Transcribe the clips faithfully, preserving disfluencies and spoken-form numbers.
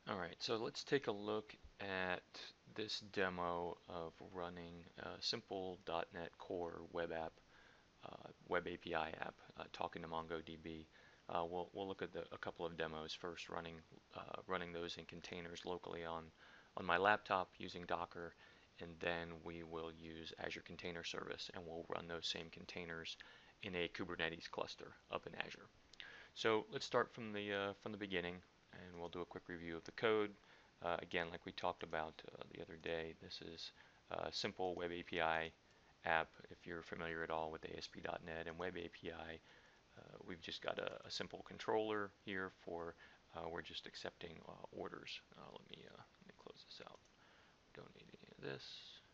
Alright, so let's take a look at this demo of running a simple dot net Core web app, uh, web A P I app, uh, talking to MongoDB. Uh, we'll, we'll look at the, a couple of demos first, running uh, running those in containers locally on, on my laptop using Docker, and then we will use Azure Container Service, and we'll run those same containers in a Kubernetes cluster up in Azure. So let's start from the uh, from the beginning, and we'll do a quick review of the code. Uh, again, like we talked about uh, the other day, this is a simple web A P I app. If you're familiar at all with A S P dot net and web A P I, uh, we've just got a, a simple controller here for uh, we're just accepting uh, orders. Uh, let me uh, let me close this out. Don't need any of this.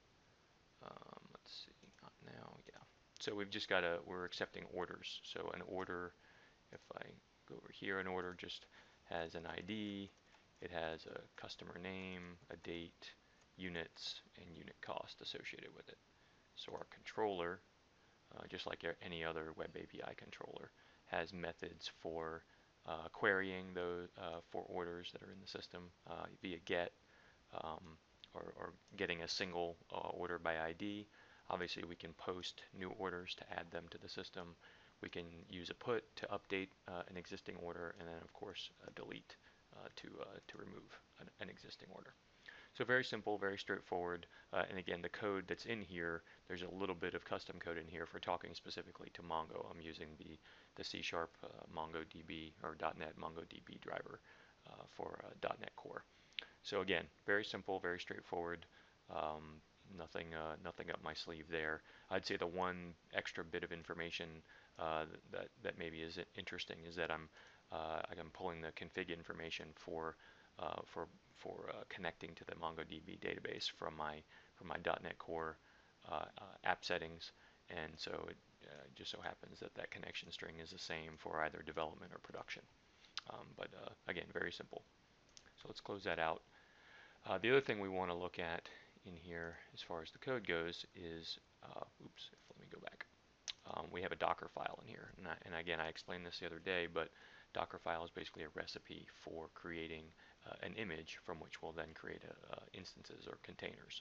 Um, let's see, not now. Yeah. So we've just got a we're accepting orders. So an order, if I go over here, an order just has an I D, it has a customer name, a date, units, and unit cost associated with it. So our controller, uh, just like any other web A P I controller, has methods for uh, querying those uh, for orders that are in the system uh, via get, um, or, or getting a single uh, order by I D. Obviously, we can post new orders to add them to the system. We can use a put to update uh, an existing order, and then of course uh, delete uh, to uh, to remove an, an existing order. So very simple, very straightforward. Uh, and again, the code that's in here, there's a little bit of custom code in here for talking specifically to Mongo. I'm using the the C Sharp uh, MongoDB or .NET MongoDB driver uh, for uh, .NET Core. So again, very simple, very straightforward. Um, nothing, uh, nothing up my sleeve there. I'd say the one extra bit of information uh, that that maybe is interesting is that I'm uh, I'm pulling the config information for uh, for for uh, connecting to the MongoDB database from my from my .NET Core uh, uh, app settings, and so it uh, just so happens that that connection string is the same for either development or production. Um, but uh, again, very simple. So let's close that out. Uh, the other thing we want to look at in here as far as the code goes is, uh, oops, if, let me go back. Um, we have a Docker file in here. And, I, and again, I explained this the other day, but Docker file is basically a recipe for creating uh, an image from which we'll then create a, uh, instances or containers.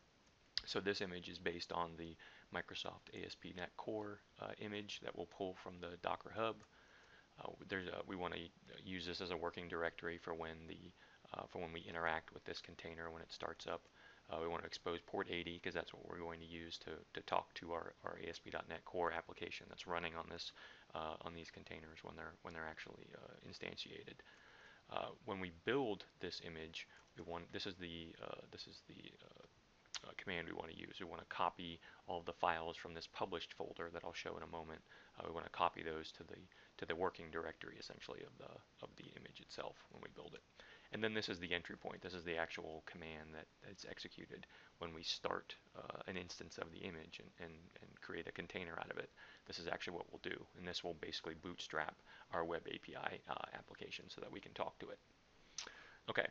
So this image is based on the Microsoft A S P dot NET Core uh, image that we'll pull from the Docker Hub. Uh, there's a, we want to use this as a working directory for when the uh, for when we interact with this container when it starts up. Uh, we want to expose port eighty because that's what we're going to use to, to talk to our, our A S P dot NET Core application that's running on this uh, on these containers when they're when they're actually uh, instantiated. Uh, when we build this image, we want this is the uh, this is the uh, uh, command we want to use. We want to copy all of the files from this published folder that I'll show in a moment. Uh, we want to copy those to the to the working directory essentially of the of the image itself when we build it. And then this is the entry point. This is the actual command that, that's executed when we start uh, an instance of the image and, and, and create a container out of it. This is actually what we'll do. And this will basically bootstrap our web A P I uh, application so that we can talk to it. Okay,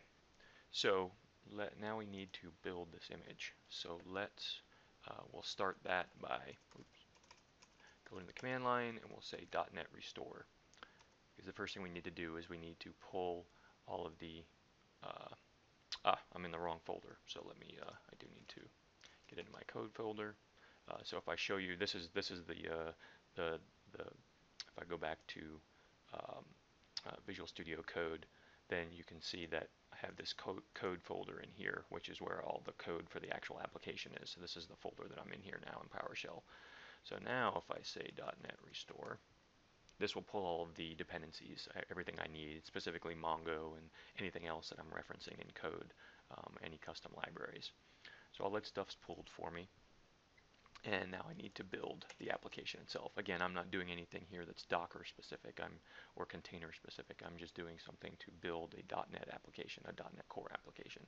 so let, now we need to build this image. So let's, uh, we'll start that by oops, going to the command line and we'll say .NET restore. Because the first thing we need to do is we need to pull all of the, uh, ah, I'm in the wrong folder. So let me, uh, I do need to get into my code folder. Uh, so if I show you, this is this is the uh, the the. If I go back to um, uh, Visual Studio Code, then you can see that I have this code, code folder in here, which is where all the code for the actual application is. So this is the folder that I'm in here now in PowerShell. So now if I say .NET restore, this will pull all of the dependencies, everything I need, specifically Mongo and anything else that I'm referencing in code, um, any custom libraries. So all that stuff's pulled for me. And now I need to build the application itself. Again, I'm not doing anything here that's Docker specific I'm, or container specific. I'm just doing something to build a .NET application, a .NET Core application.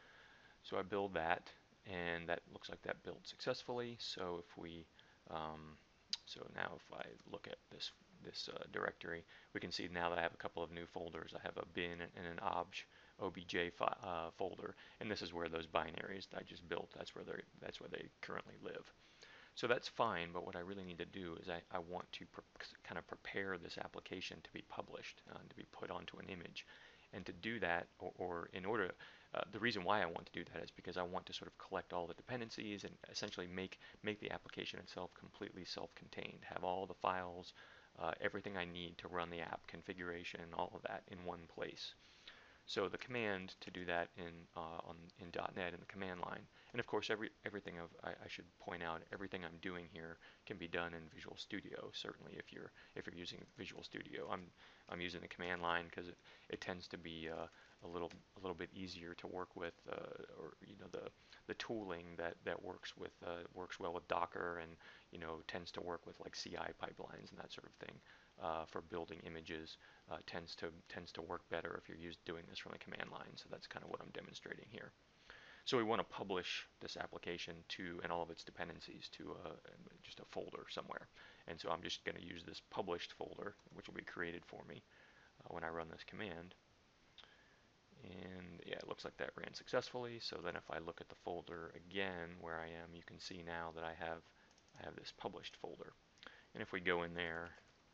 So I build that, and that looks like that built successfully. So if we, um, so now if I look at this this uh, directory, we can see now that I have a couple of new folders. I have a bin and an obj obj uh, folder, and this is where those binaries that I just built. That's where they that's where they currently live. So that's fine, but what I really need to do is I, I want to kind of prepare this application to be published, uh, to be put onto an image. And to do that, or, or in order, uh, the reason why I want to do that is because I want to sort of collect all the dependencies and essentially make make the application itself completely self-contained, have all the files, uh, everything I need to run the app, configuration, all of that in one place. So the command to do that in uh, on in .NET in the command line, and of course every everything of I, I should point out everything I'm doing here can be done in Visual Studio. Certainly, if you're if you're using Visual Studio, I'm I'm using the command line because it, it tends to be uh, a little a little bit easier to work with, uh, or you know the the tooling that that works with uh, works well with Docker, and you know tends to work with like C I pipelines and that sort of thing uh, for building images. Uh, tends to tends to work better if you're used doing this from the command line. So that's kind of what I'm demonstrating here. So we want to publish this application to and all of its dependencies to uh, just a folder somewhere. And so I'm just going to use this published folder, which will be created for me uh, when I run this command. And yeah, it looks like that ran successfully. So then if I look at the folder again where I am, you can see now that I have I have this published folder. And if we go in there,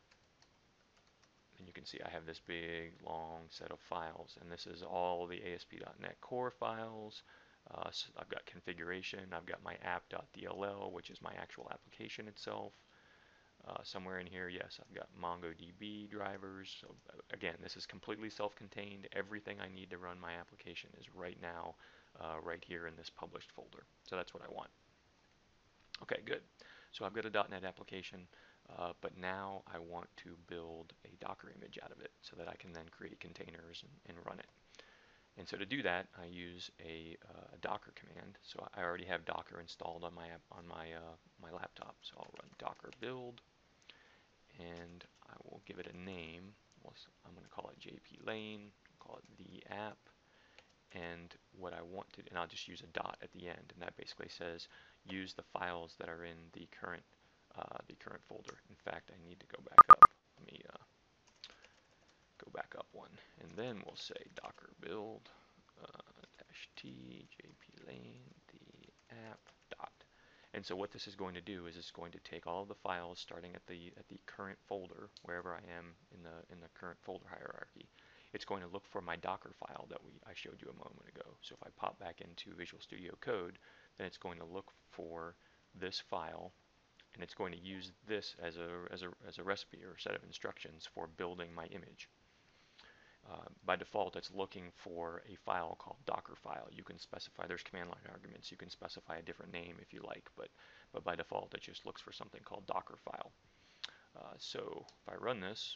and you can see I have this big long set of files, and this is all the A S P dot net core files. Uh, so I've got configuration, I've got my app.dll, which is my actual application itself. Uh, somewhere in here, yes, I've got MongoDB drivers. So again, this is completely self-contained. Everything I need to run my application is right now, uh, right here in this published folder. So that's what I want. Okay, good. So I've got a .NET application, uh, but now I want to build a Docker image out of it so that I can then create containers and, and run it. And so to do that, I use a, uh, a Docker command. So I already have Docker installed on my on my uh, my laptop. So I'll run Docker build, and I will give it a name. I'm going to call it J P Lane. Call it the app. And what I want to, and I'll just use a dot at the end, and that basically says use the files that are in the current uh, the current folder. In fact, I need to go back up. Let me uh, go back up one, and then we'll say docker build uh, dash t jplane the app dot. And so what this is going to do is it's going to take all of the files starting at the at the current folder, wherever I am in the in the current folder hierarchy. It's going to look for my Docker file that we I showed you a moment ago. So if I pop back into Visual Studio Code, then it's going to look for this file, and it's going to use this as a as a as a recipe or set of instructions for building my image. Uh, by default, it's looking for a file called Docker file. You can specify, there's command line arguments, you can specify a different name if you like, but, but by default it just looks for something called Docker file. Uh, so if I run this,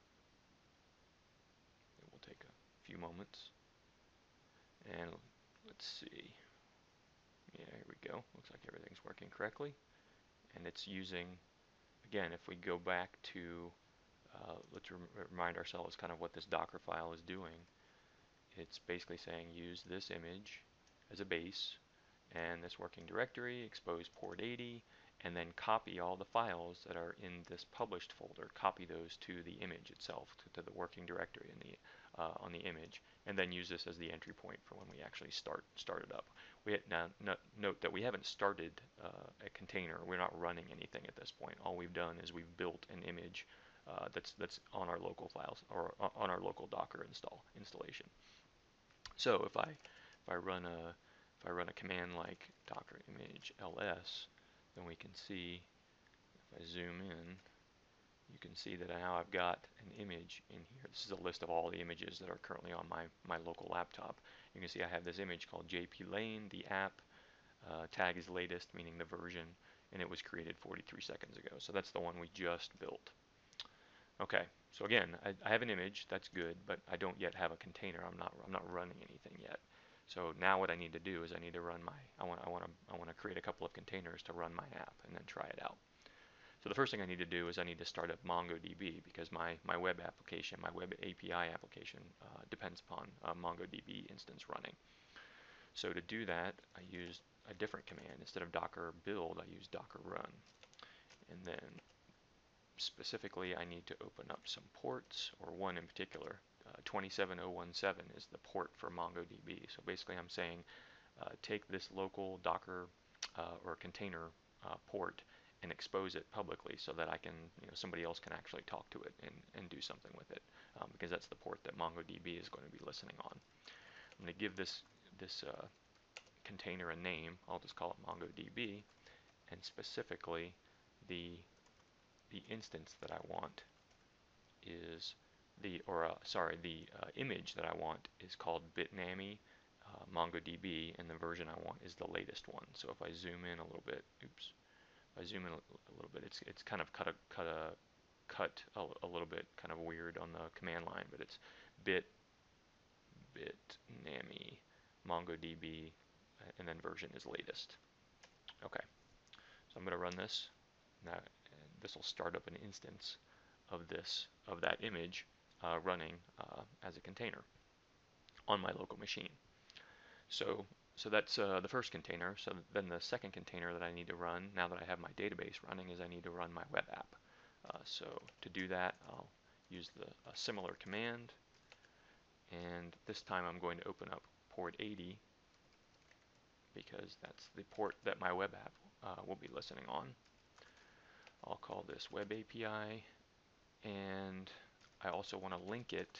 it will take a few moments, and let's see, yeah, here we go, looks like everything's working correctly, and it's using, again, if we go back to, uh, let's rem remind ourselves kind of what this Docker file is doing. It's basically saying use this image as a base and this working directory, expose port eighty, and then copy all the files that are in this published folder, copy those to the image itself, to, to the working directory in the, uh, on the image, and then use this as the entry point for when we actually start start it up. We had, now no, note that we haven't started uh, a container. We're not running anything at this point. All we've done is we've built an image uh, that's that's on our local files or on our local Docker install installation. So if I if I run a if I run a command like docker image ls, then we can see, if I zoom in, you can see that now I've got an image in here. This is a list of all the images that are currently on my, my local laptop. You can see I have this image called J P Lane, the app, uh, tag is latest, meaning the version, and it was created forty-three seconds ago. So that's the one we just built. Okay, so again, I, I have an image, that's good, but I don't yet have a container. I'm not I'm not running anything yet. So now what I need to do is I need to run my I want I want to I want to create a couple of containers to run my app and then try it out. So the first thing I need to do is I need to start up MongoDB, because my my web application, my web A P I application uh, depends upon a MongoDB instance running. So to do that, I use a different command. Instead of docker build, I use docker run. And then specifically, I need to open up some ports, or one in particular. Uh, twenty-seven oh one seven is the port for MongoDB. So basically I'm saying uh, take this local Docker uh, or container uh, port and expose it publicly so that I can, you know, somebody else can actually talk to it and, and do something with it, um, because that's the port that MongoDB is going to be listening on. I'm going to give this this uh, container a name. I'll just call it MongoDB, and specifically the the instance that I want is the, or uh, sorry, the uh, image that I want is called Bitnami uh, MongoDB, and the version I want is the latest one. So if I zoom in a little bit, oops, if I zoom in a, a little bit, it's it's kind of cut a cut a cut a, a little bit kind of weird on the command line, but it's bit Bitnami MongoDB, and then version is latest. Okay, so I'm going to run this. Now, this will start up an instance of this of that image uh, running uh, as a container on my local machine. So so that's uh, the first container. So then the second container that I need to run, now that I have my database running, is I need to run my web app. Uh, so to do that, I'll use the a similar command, and this time I'm going to open up port eighty because that's the port that my web app uh, will be listening on. I'll call this web A P I, and I also want to link it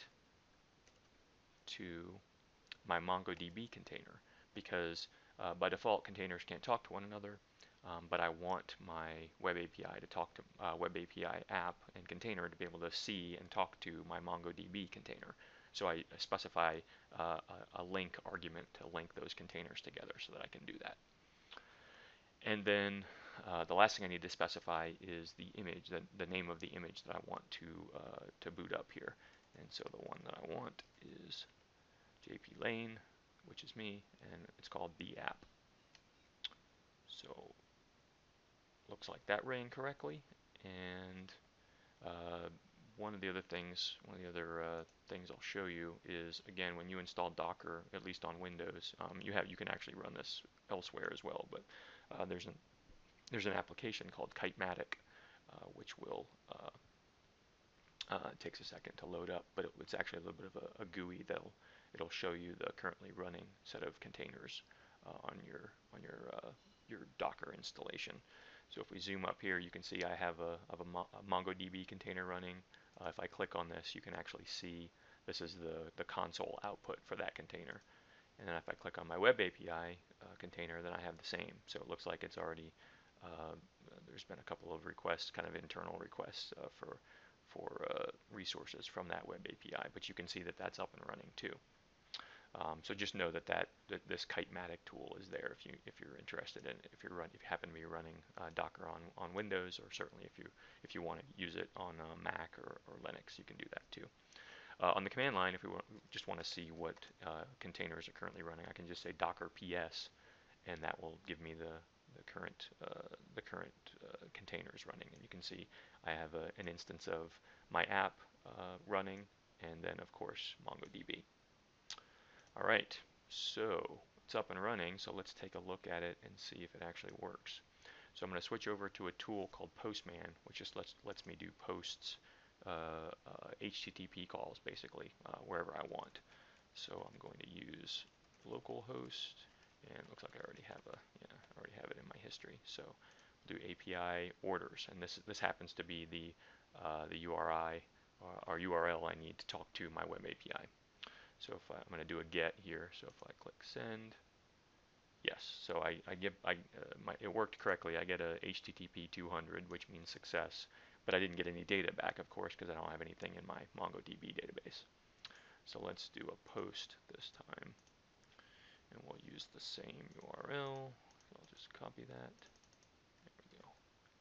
to my MongoDB container, because uh, by default containers can't talk to one another, um, but I want my web A P I to talk to uh, web A P I app and container to be able to see and talk to my MongoDB container. So I specify uh, a, a link argument to link those containers together so that I can do that. And then uh, the last thing I need to specify is the image, the, the name of the image that I want to uh, to boot up here. And so the one that I want is J P Lane, which is me, and it's called the app. So looks like that ran correctly. And uh, one of the other things, one of the other uh, things I'll show you is, again, when you install Docker, at least on Windows, um, you have you can actually run this elsewhere as well. But uh, there's an there's an application called Kitematic, uh, which will uh, uh, it takes a second to load up, but it, it's actually a little bit of a, a G U I that'll it'll show you the currently running set of containers uh, on your on your uh, your Docker installation. So if we zoom up here, you can see I have a, of a, Mo a MongoDB container running. Uh, if I click on this, you can actually see this is the, the console output for that container. And then if I click on my web A P I uh, container, then I have the same. So it looks like it's already, uh, there's been a couple of requests, kind of internal requests uh, for, for uh, resources from that web A P I. But you can see that that's up and running too. Um, so just know that, that that this Kitematic tool is there if you if you're interested in it. If you're run, if you happen to be running uh, Docker on on Windows, or certainly if you if you want to use it on uh, Mac or, or Linux, you can do that too. Uh, on the command line, if we want, just want to see what uh, containers are currently running, I can just say Docker P S, and that will give me the the current uh, the current uh, containers running. And you can see I have a, an instance of my app uh, running, and then of course MongoDB. All right, so it's up and running, so let's take a look at it and see if it actually works. So I'm going to switch over to a tool called Postman, which just lets, lets me do posts, uh, uh, H T T P calls, basically, uh, wherever I want. So I'm going to use localhost, and it looks like I already have a, yeah, I already have it in my history. So we'll do A P I orders, and this this happens to be the uh, the U R I uh, or U R L I need to talk to my web A P I. So if I, I'm going to do a get here, so if I click send, yes, so I, I get, I, uh, my, it worked correctly. I get a H T T P two hundred, which means success, but I didn't get any data back, of course, because I don't have anything in my MongoDB database. So let's do a post this time, and we'll use the same U R L. So I'll just copy that. There we go.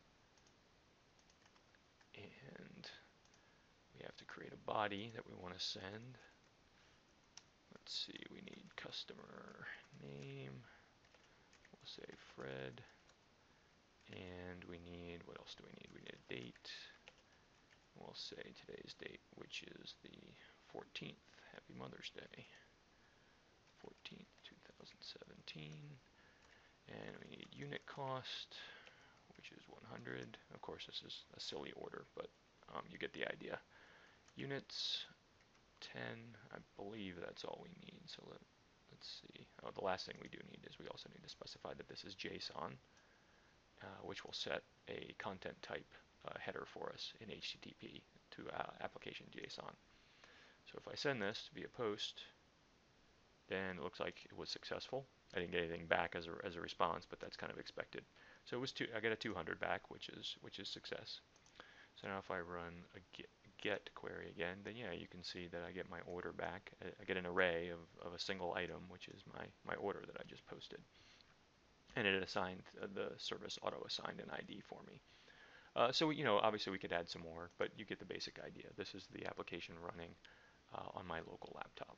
And we have to create a body that we want to send. Let's see, we need customer name. We'll say Fred. And we need, what else do we need? We need a date. We'll say today's date, which is the fourteenth. Happy Mother's Day. fourteenth, two thousand seventeen. And we need unit cost, which is one hundred. Of course, this is a silly order, but um, you get the idea. Units, ten. I believe that's all we need. So let, let's see. Oh, the last thing we do need is we also need to specify that this is JSON. uh, which will set a content type uh, header for us in H T T P to uh, application JSON. So if I send this via post, then it looks like it was successful. I didn't get anything back as a, as a response, but that's kind of expected. So it was two, I got a two hundred back, which is which is success. So now if I run a get, get query again, then yeah, you can see that I get my order back. I get an array of, of a single item, which is my, my order that I just posted. And it assigned, uh, the service auto-assigned an I D for me. Uh, so, you know, obviously we could add some more, but you get the basic idea. This is the application running uh, on my local laptop.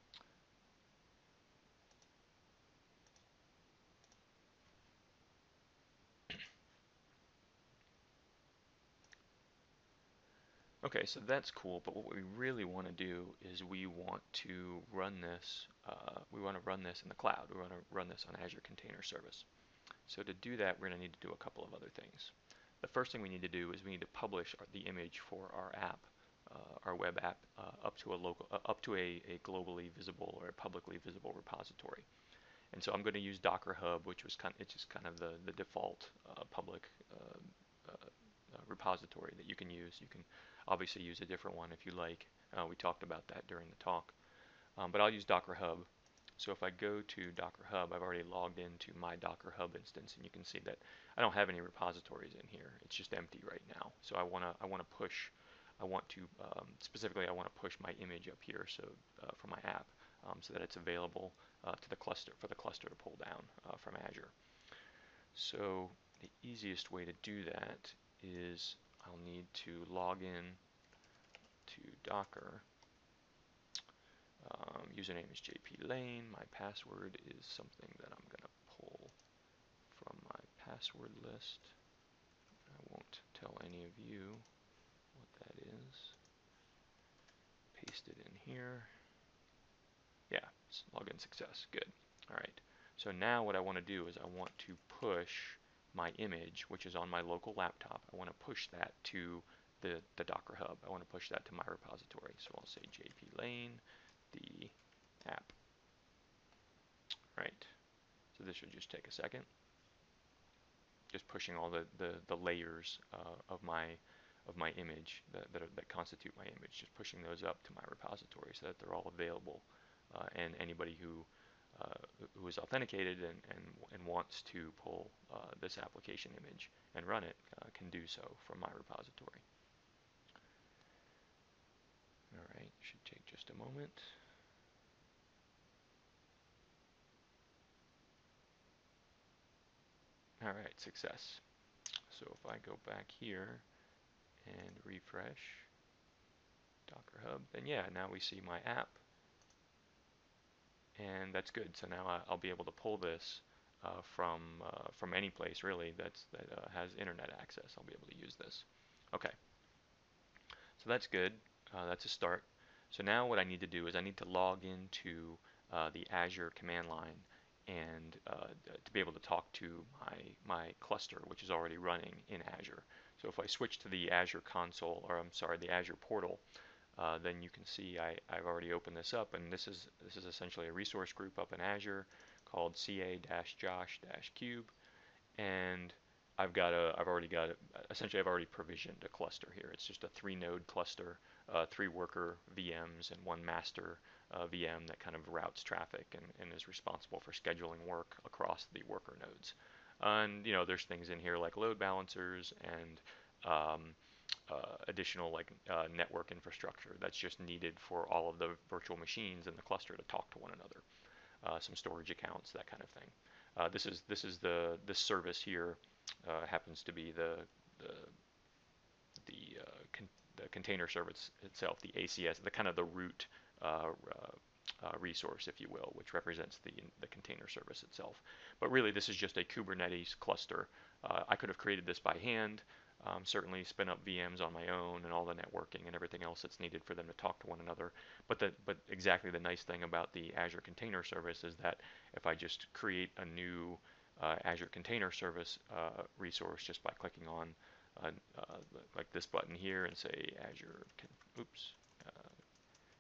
Okay, so that's cool, but what we really want to do is we want to run this, uh, we want to run this in the cloud. We want to run this on Azure Container Service. So to do that, we're going to need to do a couple of other things. The first thing we need to do is we need to publish our, the image for our app, uh, our web app, uh, up to a local, uh, up to a, a globally visible or a publicly visible repository. And so I'm going to use Docker Hub, which was kind of, it's just kind of the, the default uh, public uh, uh, uh, repository that you can use. You can obviously use a different one if you like. Uh, we talked about that during the talk. Um, but I'll use Docker Hub. So if I go to Docker Hub, I've already logged into my Docker Hub instance, and you can see that I don't have any repositories in here. It's just empty right now. So I want to I want to push, I want to um, specifically I want to push my image up here, so uh, for my app, um, so that it's available uh, to the cluster for the cluster to pull down uh, from Azure. So the easiest way to do that is I'll need to log in to Docker. Um, username is J P Lane. My password is something that I'm going to pull from my password list. I won't tell any of you what that is. Paste it in here. Yeah, it's login success. Good. All right. So now what I want to do is I want to push my image, which is on my local laptop. I want to push that to the, the Docker Hub. I want to push that to my repository. So I'll say J P Lane, the app. Right. So this should just take a second. Just pushing all the, the, the layers uh, of my of my image that, that, are, that constitute my image, just pushing those up to my repository so that they're all available. Uh, and anybody who uh, who is authenticated and, and, and wants to pull uh, this application image and run it uh, can do so from my repository. All right, should take just a moment. All right, success. So if I go back here and refresh Docker Hub, then yeah, now we see my app, and that's good. So now I, I'll be able to pull this uh, from uh, from any place really that's that uh, has internet access. I'll be able to use this. Okay, so that's good. Uh, that's a start. So now what I need to do is I need to log into uh, the Azure command line and uh, to be able to talk to my my cluster, which is already running in Azure. So if I switch to the Azure console, or I'm sorry, the Azure portal, uh, then you can see I, I've already opened this up, and this is this is essentially a resource group up in Azure called C A-Josh-Cube, and I've got a I've already got a, essentially I've already provisioned a cluster here. It's just a three node cluster, uh, three worker V Ms and one master uh, V M that kind of routes traffic and, and is responsible for scheduling work across the worker nodes. And you know, there's things in here like load balancers and um, uh, additional like uh, network infrastructure that's just needed for all of the virtual machines in the cluster to talk to one another. Uh, some storage accounts, that kind of thing. Uh, this is this is the this service here uh, happens to be the the the, uh, con the container service itself, the A C S, the kind of the root uh, uh, resource, if you will, which represents the the container service itself. But really, this is just a Kubernetes cluster. Uh, I could have created this by hand. Um, certainly spin up V Ms on my own and all the networking and everything else that's needed for them to talk to one another. But the, but exactly the nice thing about the Azure Container Service is that if I just create a new uh, Azure Container Service uh, resource just by clicking on uh, uh, like this button here and say Azure, con oops, uh,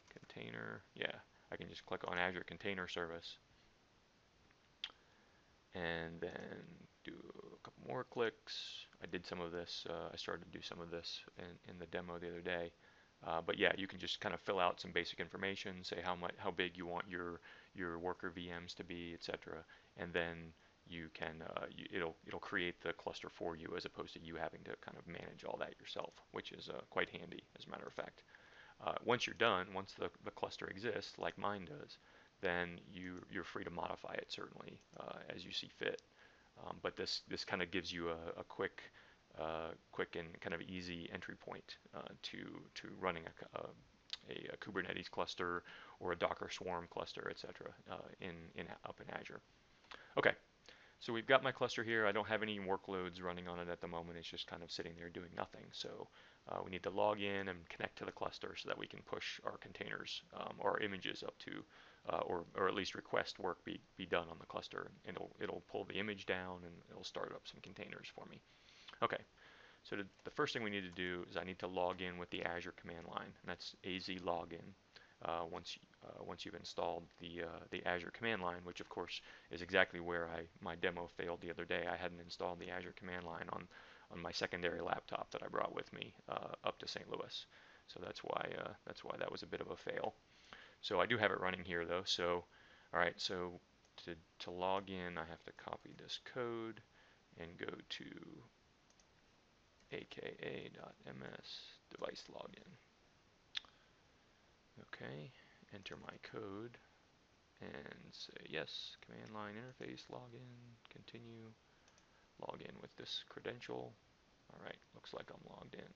container, yeah, I can just click on Azure Container Service, and then do a couple more clicks. I did some of this, uh, I started to do some of this in, in the demo the other day. Uh, but yeah, you can just kind of fill out some basic information, say how much, how big you want your your worker V Ms to be, et cetera. And then you can uh, you, it'll it'll create the cluster for you as opposed to you having to kind of manage all that yourself, which is uh, quite handy as a matter of fact. Uh, once you're done, once the, the cluster exists, like mine does, then you you're free to modify it certainly uh, as you see fit. Um, but this this kind of gives you a, a quick uh, quick and kind of easy entry point uh, to to running a, a, a Kubernetes cluster or a Docker Swarm cluster, et cetera. Uh, in in up in Azure. Okay, so we've got my cluster here. I don't have any workloads running on it at the moment. It's just kind of sitting there doing nothing. So uh, we need to log in and connect to the cluster so that we can push our containers um, or our images up to, uh, or, or at least request work be, be done on the cluster. And it'll, it'll pull the image down and it'll start up some containers for me. Okay, so to, the first thing we need to do is I need to log in with the Azure command line, and that's A Z login. Uh, once uh, once you've installed the uh, the Azure command line, which of course is exactly where I my demo failed the other day. I hadn't installed the Azure command line on on my secondary laptop that I brought with me uh, up to Saint Louis. So that's why uh, that's why that was a bit of a fail. So I do have it running here though. So all right, so to to log in, I have to copy this code and go to aka.ms device login. Okay, enter my code and say yes, command line interface, login, continue, log in with this credential. All right, looks like I'm logged in.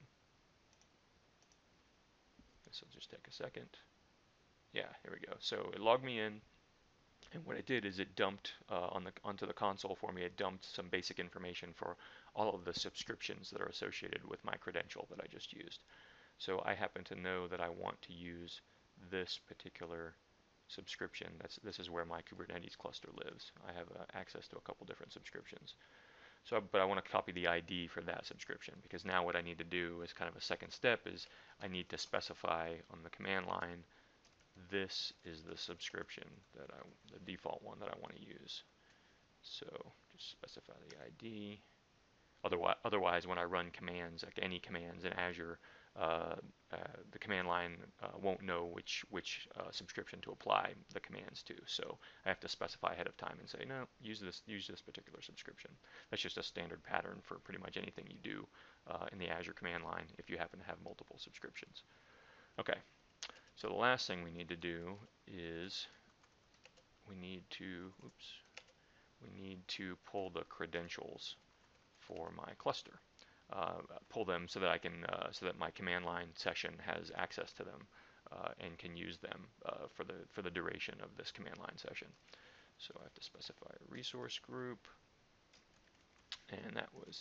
This will just take a second. Yeah, here we go. So it logged me in, and what it did is it dumped uh, on the onto the console for me. It dumped some basic information for all of the subscriptions that are associated with my credential that I just used. So I happen to know that I want to use this particular subscription. That's this is where my Kubernetes cluster lives. I have uh, access to a couple different subscriptions. So, but I want to copy the I D for that subscription because now what I need to do is kind of a second step is I need to specify on the command line this is the subscription that I the default one that I want to use. So just specify the I D. Otherwise, otherwise, when I run commands, like any commands in Azure, uh, uh, the command line uh, won't know which which uh, subscription to apply the commands to. So I have to specify ahead of time and say, no, use this use this particular subscription. That's just a standard pattern for pretty much anything you do uh, in the Azure command line if you happen to have multiple subscriptions. Okay, so the last thing we need to do is we need to oops we need to pull the credentials for my cluster. Uh, pull them so that I can, uh, so that my command line session has access to them uh, and can use them uh, for the for the duration of this command line session. So I have to specify a resource group, and that was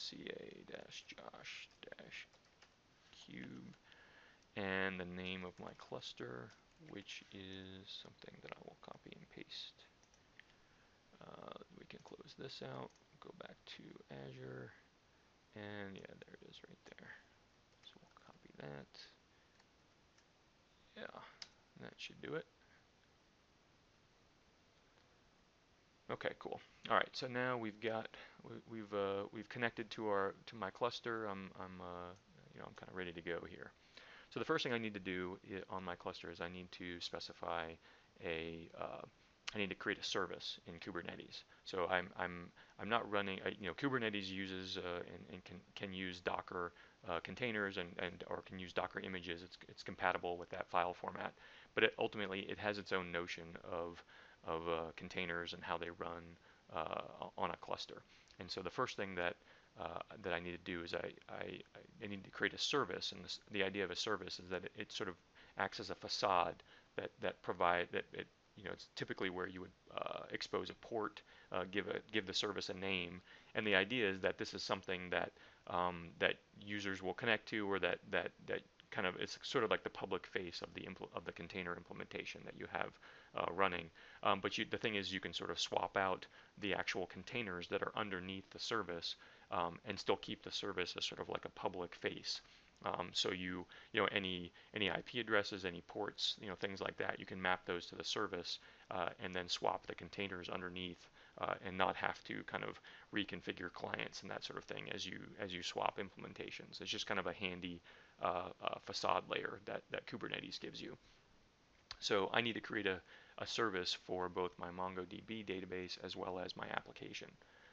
ca-josh-cube, and the name of my cluster, which is something that I will copy and paste. Uh, we can close this out, go back to Azure. And yeah, there it is right there. So we'll copy that. Yeah, that should do it. Okay, cool. All right, so now we've got we, we've uh, we've connected to our to my cluster. I'm I'm uh, you know I'm kind of ready to go here. So the first thing I need to do on my cluster is I need to specify a uh, I need to create a service in Kubernetes. So I'm I'm I'm not running. You know, Kubernetes uses uh, and, and can can use Docker uh, containers and and or can use Docker images. It's it's compatible with that file format. But it, ultimately, it has its own notion of of uh, containers and how they run uh, on a cluster. And so the first thing that uh, that I need to do is I, I, I need to create a service, and this, the idea of a service is that it, it sort of acts as a facade that that provide that it you know it's typically where you would uh, expose a port, uh, give a give the service a name, and the idea is that this is something that um, that users will connect to, or that that that kind of it's sort of like the public face of the of the container implementation that you have uh, running. Um, but you, the thing is, you can sort of swap out the actual containers that are underneath the service um, and still keep the service as sort of like a public face. Um, so you, you know, any any I P addresses, any ports, you know, things like that, you can map those to the service uh, and then swap the containers underneath uh, and not have to kind of reconfigure clients and that sort of thing as you as you swap implementations. It's just kind of a handy uh, uh, facade layer that that Kubernetes gives you. So I need to create a, a service for both my MongoDB database as well as my application.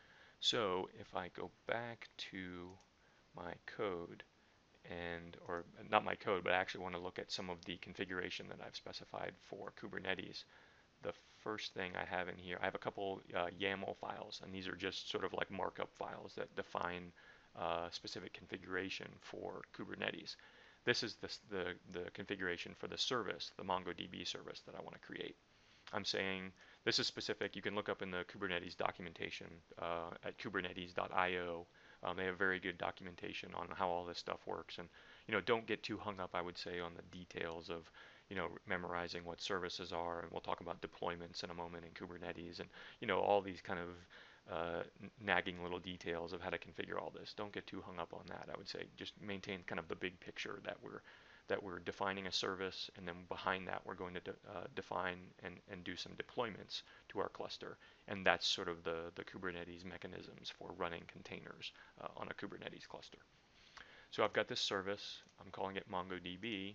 So if I go back to my code, and or not my code, but I actually want to look at some of the configuration that I've specified for Kubernetes. The first thing I have in here, I have a couple uh, YAML files, and these are just sort of like markup files that define uh, specific configuration for Kubernetes. This is the, the, the configuration for the service, the MongoDB service that I want to create. I'm saying this is specific. You can look up in the Kubernetes documentation uh, at kubernetes dot i o. Um, they have very good documentation on how all this stuff works, and you know, don't get too hung up, I would say, on the details of you know memorizing what services are, and we'll talk about deployments in a moment in Kubernetes, and you know all these kind of uh, nagging little details of how to configure all this. Don't get too hung up on that. I would say just maintain kind of the big picture that we're that we're defining a service, and then behind that we're going to de uh, define and, and do some deployments to our cluster. And that's sort of the, the Kubernetes mechanisms for running containers uh, on a Kubernetes cluster. So I've got this service, I'm calling it MongoDB,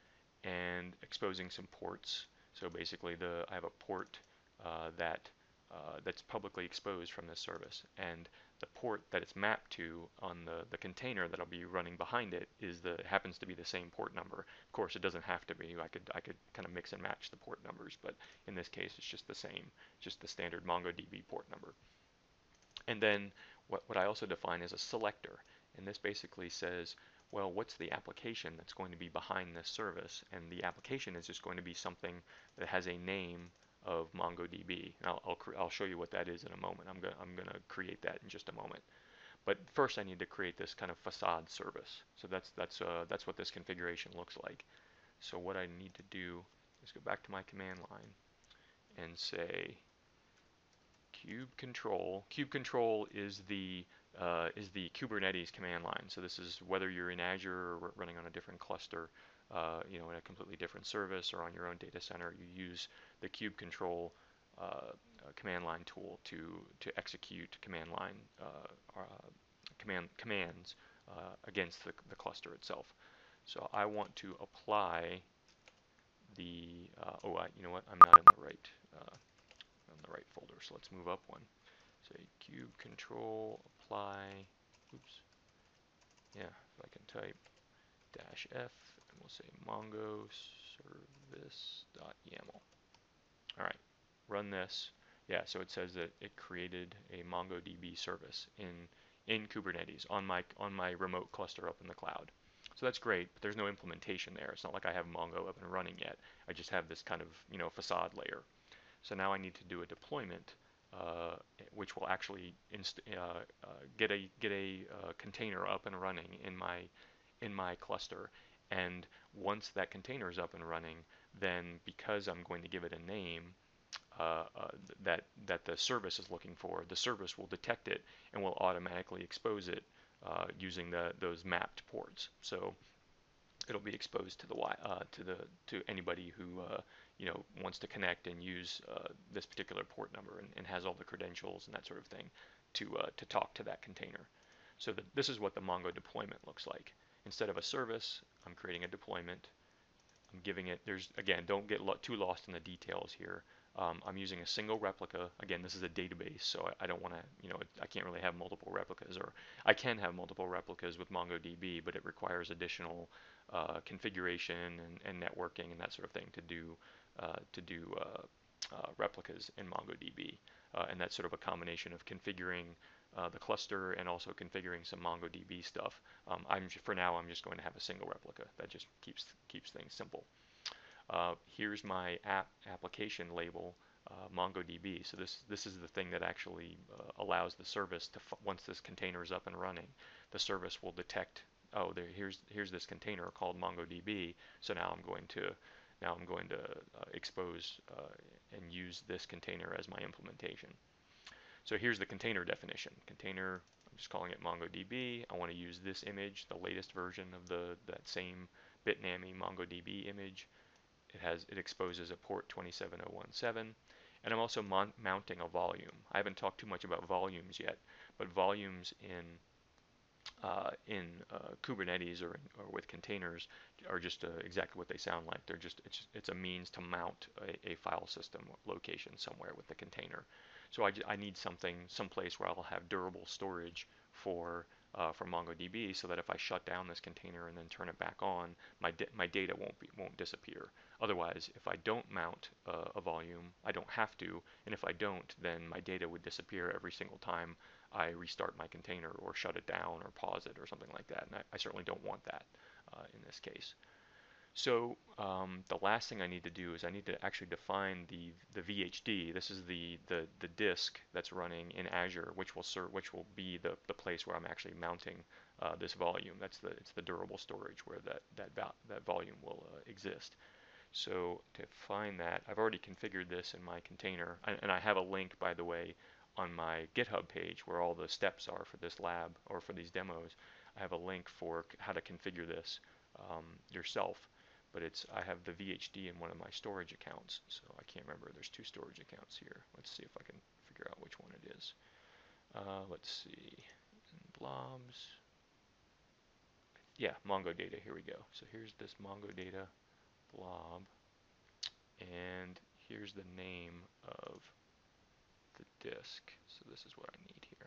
and exposing some ports. So basically the I have a port uh, that uh, that's publicly exposed from this service, and the port that it's mapped to on the, the container that'll be running behind it is the happens to be the same port number. Of course, it doesn't have to be. I could I could kind of mix and match the port numbers, but in this case, it's just the same, just the standard MongoDB port number. And then what, what I also define is a selector, and this basically says, well, what's the application that's going to be behind this service? And the application is just going to be something that has a name of MongoDB. And I'll, I'll, I'll show you what that is in a moment. I'm going I'm to create that in just a moment. But first I need to create this kind of facade service. So that's, that's, uh, that's what this configuration looks like. So what I need to do is go back to my command line and say kube control. Kube control is the uh, is the Kubernetes command line. So this is whether you're in Azure or running on a different cluster, uh, you know, in a completely different service or on your own data center. You use the kube control uh, uh, command line tool to to execute command line uh, uh, command commands uh, against the, the cluster itself. So I want to apply the uh, oh I, you know what, I'm not in the right uh, on the right folder, so let's move up one. Say kube control apply, oops, yeah, if I can type dash F, and we'll say mongo service.yaml. All right, run this. Yeah, so it says that it created a MongoDB service in in Kubernetes on my on my remote cluster up in the cloud. So that's great, but there's no implementation there. It's not like I have Mongo up and running yet. I just have this kind of you know facade layer. So now I need to do a deployment, uh, which will actually inst uh, uh, get a get a uh, container up and running in my in my cluster. And once that container is up and running, then because I'm going to give it a name uh, uh, that that the service is looking for, the service will detect it and will automatically expose it uh, using the those mapped ports. So it'll be exposed to the uh, to the to anybody who uh, you know wants to connect and use uh, this particular port number and, and has all the credentials and that sort of thing to uh, to talk to that container. So that this is what the Mongo deployment looks like. Instead of a service, I'm creating a deployment. I'm giving it. There's again, don't get lo too lost in the details here. Um, I'm using a single replica. Again, this is a database, so I, I don't want to, you know, I can't really have multiple replicas, or I can have multiple replicas with MongoDB, but it requires additional uh, configuration and, and networking and that sort of thing to do uh, to do uh, uh, replicas in MongoDB, uh, and that's sort of a combination of configuring uh, the cluster and also configuring some MongoDB stuff. Um, I'm for now I'm just going to have a single replica. That just keeps keeps things simple. Uh, here's my app application label, uh, MongoDB. So this this is the thing that actually uh, allows the service to, f once this container is up and running, the service will detect, oh, there here's here's this container called MongoDB. So now I'm going to now I'm going to uh, expose uh, and use this container as my implementation. So here's the container definition. Container, I'm just calling it MongoDB. I want to use this image, the latest version of the that same Bitnami MongoDB image. It has it exposes a port two seven zero one seven, and I'm also mounting a volume. I haven't talked too much about volumes yet, but volumes in uh, in uh, Kubernetes or, in, or with containers are just uh, exactly what they sound like. They're just it's, it's a means to mount a, a file system location somewhere with the container. So I, I need something, someplace where I'll have durable storage for uh, for MongoDB, so that if I shut down this container and then turn it back on, my my data won't be won't disappear. Otherwise, if I don't mount uh, a volume, I don't have to, and if I don't, then my data would disappear every single time I restart my container or shut it down or pause it or something like that. And I, I certainly don't want that uh, in this case. So um, the last thing I need to do is I need to actually define the the V H D. This is the the the disk that's running in Azure, which will serve, which will be the the place where I'm actually mounting uh, this volume. That's the it's the durable storage where that that that volume will uh, exist. So to find that, I've already configured this in my container, and I have a link, by the way, on my GitHub page where all the steps are for this lab or for these demos. I have a link for how to configure this um, yourself. But it's I have the V H D in one of my storage accounts, so I can't remember. There's two storage accounts here. Let's see if I can figure out which one it is. Uh, let's see, blobs. Yeah, Mongo data. Here we go. So here's this Mongo data blob, and here's the name of the disk. So this is what I need here.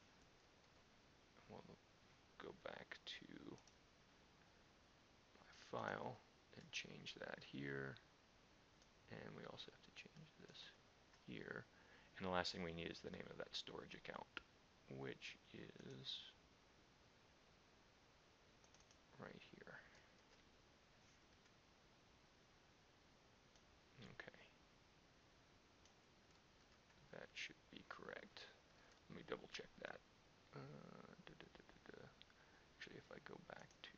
We'll go back to my file and change that here. And we also have to change this here. And the last thing we need is the name of that storage account, which is right here. Okay. That should be correct. Let me double check that. Uh, da, da, da, da, da. Actually, if I go back to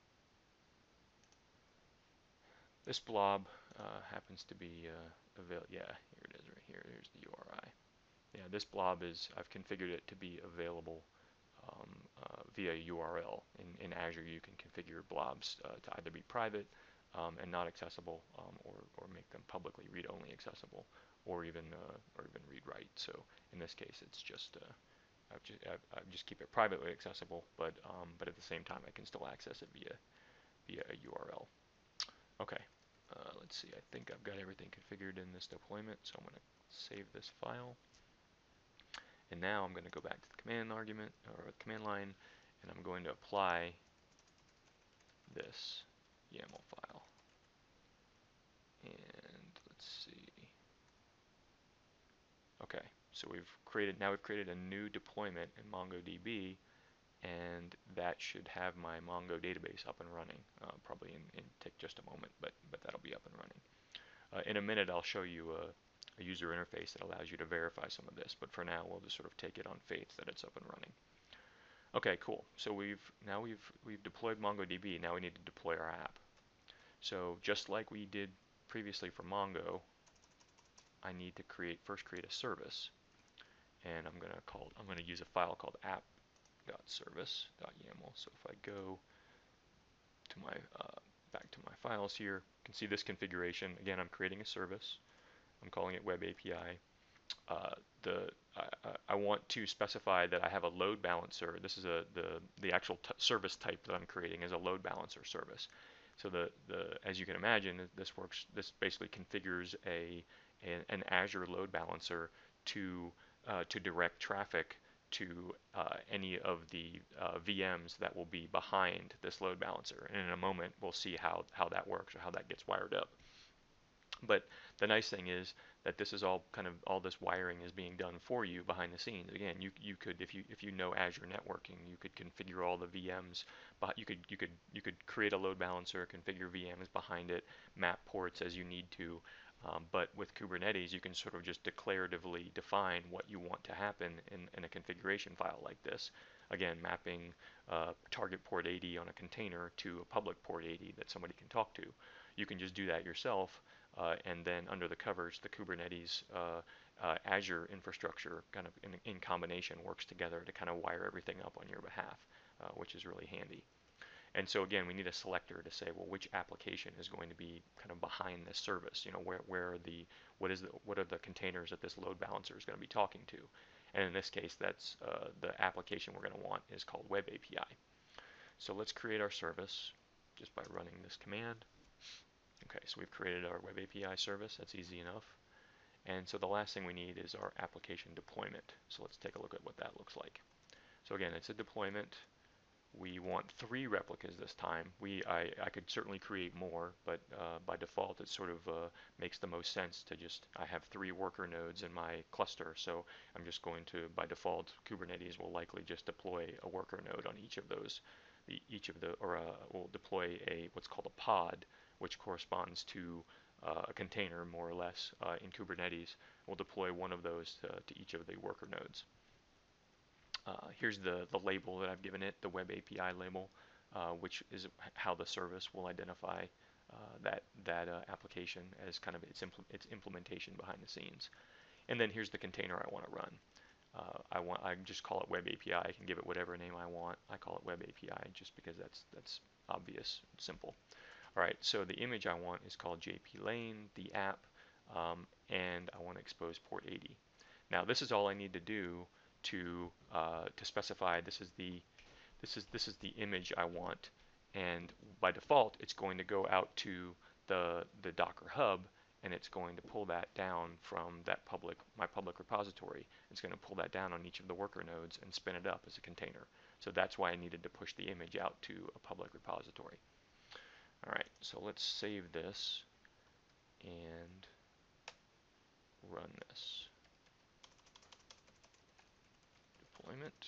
this blob, uh, happens to be uh, avail. Yeah, here it is right here. Here's the U R I. Yeah, this blob is, I've configured it to be available um, uh, via U R L. In, in Azure, you can configure blobs uh, to either be private um, and not accessible, um, or, or make them publicly read-only accessible, or even uh, or even read-write. So in this case, it's just uh, I've just I've, I've just keep it privately accessible, but um, but at the same time, I can still access it via via a U R L. Okay, uh, let's see. I think I've got everything configured in this deployment, so I'm going to save this file. And now I'm going to go back to the command argument or the command line, and I'm going to apply this YAML file. And let's see. Okay, so we've created now we've created a new deployment in MongoDB, and that should have my Mongo database up and running. Uh, probably in, in take just a moment, but but that'll be up and running. Uh, in a minute, I'll show you a, a user interface that allows you to verify some of this, but for now, we'll just sort of take it on faith that it's up and running. Okay, cool. So we've now we've we've deployed MongoDB. Now we need to deploy our app. So just like we did previously for Mongo, I need to create first create a service, and I'm gonna call I'm gonna use a file called app.service.yaml. So if I go to my uh, back to my files here, you can see this configuration. Again, I'm creating a service. I'm calling it Web A P I. Uh, the I, I want to specify that I have a load balancer. This is a the the actual t service type that I'm creating is a load balancer service. So the the as you can imagine, this works. This basically configures a an, an Azure load balancer to uh, to direct traffic to uh, any of the uh, V Ms that will be behind this load balancer. And in a moment, we'll see how how that works or how that gets wired up. But the nice thing is that this is all kind of all this wiring is being done for you behind the scenes. Again, you you could if you if you know Azure networking, you could configure all the V Ms, but you could you could you could create a load balancer, configure V Ms behind it, map ports as you need to. Um, but with Kubernetes, you can sort of just declaratively define what you want to happen in, in a configuration file like this. Again, mapping uh, target port eighty on a container to a public port eighty that somebody can talk to. You can just do that yourself. uh, and then under the covers, the Kubernetes uh, uh, Azure infrastructure kind of in, in combination works together to kind of wire everything up on your behalf, uh, which is really handy. And so again, we need a selector to say, well, which application is going to be kind of behind this service? You know, where where are the what is the what are the containers that this load balancer is going to be talking to? And in this case, that's uh, the application we're going to want is called Web A P I. So let's create our service just by running this command. Okay, so we've created our Web A P I service. That's easy enough. And so the last thing we need is our application deployment. So let's take a look at what that looks like. So again, it's a deployment. We want three replicas this time. We I, I could certainly create more, but uh, by default it sort of uh, makes the most sense to just, I have three worker nodes in my cluster, so I'm just going to, by default, Kubernetes will likely just deploy a worker node on each of those. The, each of the, or uh, will deploy a what's called a pod, which corresponds to uh, a container more or less uh, in Kubernetes. We'll deploy one of those to, to each of the worker nodes. Uh, here's the, the label that I've given it, the Web A P I label, uh, which is how the service will identify uh, that, that uh, application as kind of its, impl its implementation behind the scenes. And then here's the container I want to run. Uh, I want I just call it Web A P I. I can give it whatever name I want. I call it Web A P I just because that's that's obvious, simple. All right, so the image I want is called J P Lane, the app, um, and I want to expose port eighty. Now this is all I need to do to uh, to specify this is the this is this is the image I want, and by default it's going to go out to the the Docker Hub, and it's going to pull that down from that public my public repository. It's going to pull that down on each of the worker nodes and spin it up as a container. So that's why I needed to push the image out to a public repository. All right, so let's save this and run this deployment.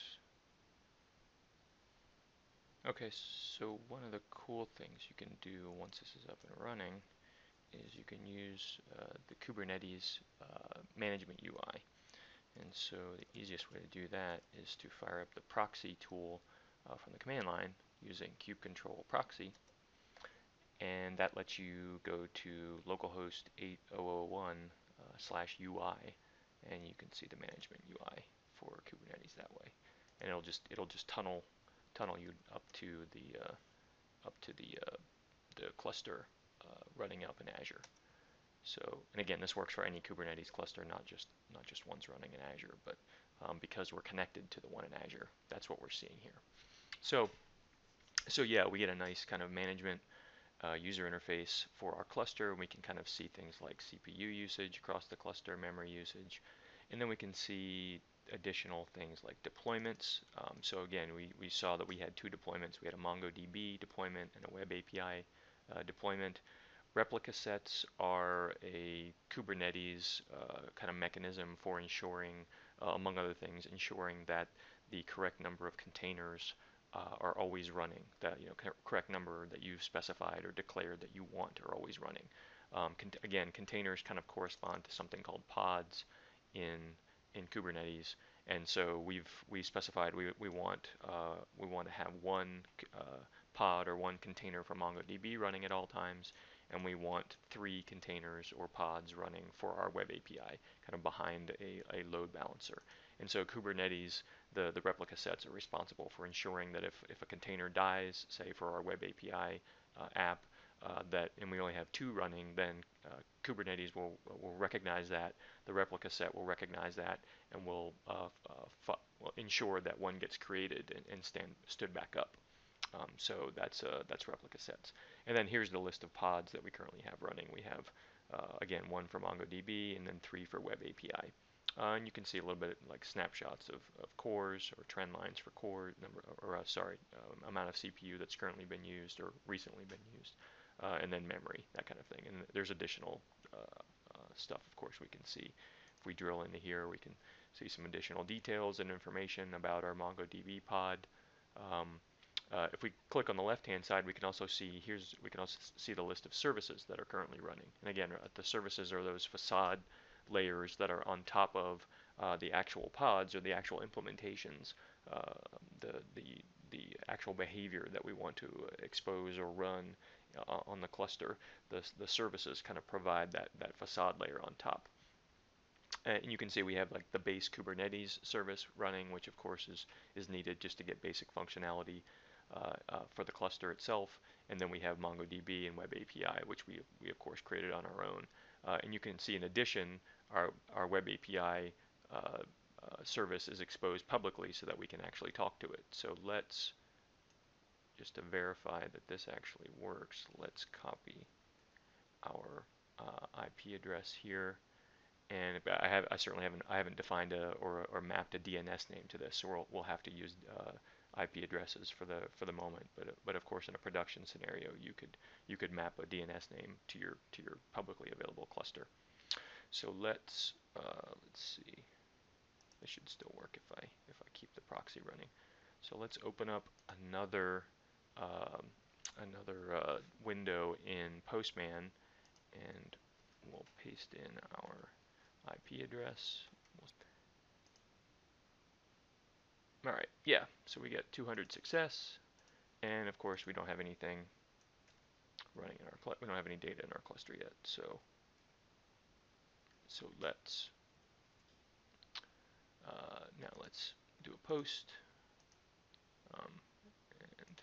Okay, so one of the cool things you can do once this is up and running is you can use uh, the Kubernetes uh, management U I. And so the easiest way to do that is to fire up the proxy tool uh, from the command line using kubectl proxy. And that lets you go to localhost eight thousand one uh, slash U I, and you can see the management U I for Kubernetes that way. And it'll just it'll just tunnel tunnel you up to the uh, up to the uh, the cluster uh, running up in Azure. So, and again, this works for any Kubernetes cluster, not just not just ones running in Azure, but um, because we're connected to the one in Azure, that's what we're seeing here. So, so yeah, we get a nice kind of management uh, user interface for our cluster. We can kind of see things like C P U usage across the cluster, memory usage, and then we can see additional things like deployments. Um, so again, we, we saw that we had two deployments. We had a MongoDB deployment and a Web A P I uh, deployment. Replica sets are a Kubernetes uh, kind of mechanism for ensuring, uh, among other things, ensuring that the correct number of containers uh, are always running. That you know, correct number that you've specified or declared that you want are always running. Um, con again, containers kind of correspond to something called pods in in Kubernetes, and so we've we specified we we want uh, we want to have one uh, pod or one container for MongoDB running at all times, and we want three containers or pods running for our Web A P I, kind of behind a, a load balancer. And so Kubernetes, the, the replica sets are responsible for ensuring that if, if a container dies, say for our Web A P I uh, app, uh, that and we only have two running, then uh, Kubernetes will, will recognize that, the replica set will recognize that, and will, uh, uh, will ensure that one gets created and, and stand, stood back up. Um, so that's uh, that's replica sets. And then here's the list of pods that we currently have running. We have, uh, again, one for MongoDB and then three for Web A P I. Uh, and you can see a little bit like snapshots of, of cores or trend lines for core number, or uh, sorry, um, amount of C P U that's currently been used or recently been used, uh, and then memory, that kind of thing. And there's additional uh, uh, stuff, of course, we can see. If we drill into here, we can see some additional details and information about our MongoDB pod. Um, Uh, if we click on the left-hand side, we can also see here's we can also see the list of services that are currently running. And again, uh, the services are those facade layers that are on top of uh, the actual pods or the actual implementations, uh, the the the actual behavior that we want to expose or run uh, on the cluster. The, the services kind of provide that, that facade layer on top. And you can see we have like the base Kubernetes service running, which of course is, is needed just to get basic functionality uh, uh, for the cluster itself. And then we have MongoDB and Web A P I, which we, we of course created on our own. Uh, and you can see in addition, our, our Web A P I uh, uh, service is exposed publicly so that we can actually talk to it. So let's, just to verify that this actually works, let's copy our uh, I P address here. And I have, I certainly haven't, I haven't defined a, or, or mapped a D N S name to this, so we'll, we'll have to use uh, I P addresses for the for the moment. But but of course, in a production scenario, you could you could map a D N S name to your to your publicly available cluster. So let's uh, let's see. This should still work if I if I keep the proxy running. So let's open up another um, another uh, window in Postman, and we'll paste in our I P address. All right, yeah, so we get two hundred success, and of course we don't have anything running in our, we don't have any data in our cluster yet. So, so let's uh, now let's do a post, um, and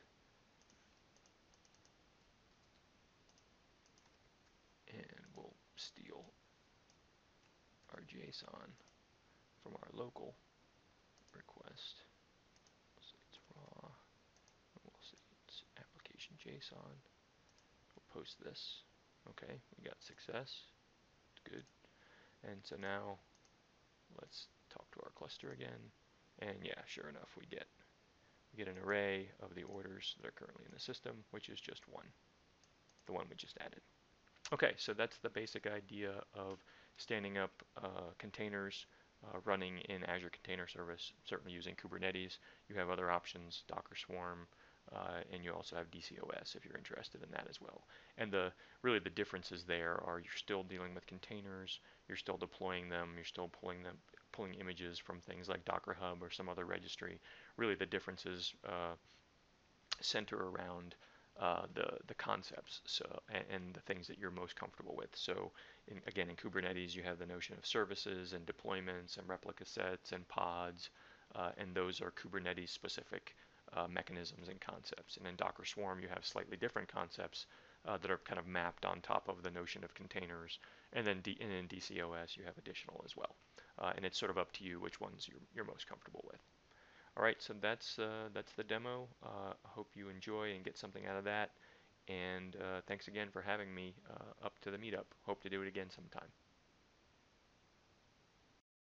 and we'll steal our JSON from our local request. We'll say it's raw, and we'll say it's application JSON. We'll post this. Okay, we got success. Good. And so now let's talk to our cluster again. And yeah, sure enough, we get we get an array of the orders that are currently in the system, which is just one, the one we just added. Okay, so that's the basic idea of standing up uh, containers uh, running in Azure Container Service, certainly using Kubernetes. You have other options, Docker Swarm, uh, and you also have D C O S if you're interested in that as well. And the really the differences there are you're still dealing with containers, you're still deploying them, you're still pulling them, pulling images from things like Docker Hub or some other registry. Really the differences uh, center around uh, the the concepts so and, and the things that you're most comfortable with. So in, again, in Kubernetes, you have the notion of services and deployments and replica sets and pods, uh, and those are Kubernetes specific uh, mechanisms and concepts. And in Docker Swarm, you have slightly different concepts uh, that are kind of mapped on top of the notion of containers. And then D and in D C O S, you have additional as well. Uh, and it's sort of up to you which ones you're, you're most comfortable with. All right, so that's uh, that's the demo. Uh, I hope you enjoy and get something out of that. And uh, thanks again for having me uh, up to the meetup. Hope to do it again sometime.